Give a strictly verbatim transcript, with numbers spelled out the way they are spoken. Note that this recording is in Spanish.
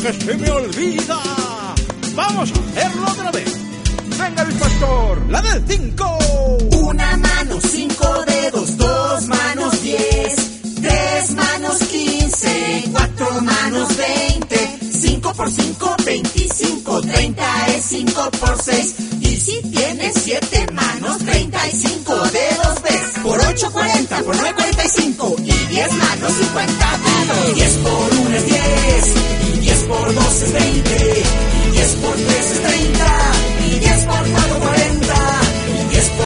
que se me olvida. Vamos a hacerlo otra vez. Venga, Luis Pastor, la del cinco. Una mano, cinco dedos, dos manos, diez, tres manos, quince, cuatro manos, veinte, cinco por cinco, veinticinco, treinta es cinco por seis. Y si tienes siete manos, treinta y cinco dedos ves. Por ocho, cuarenta, por nueve, cuarenta y cinco. Y diez manos, cincuenta dedos. diez por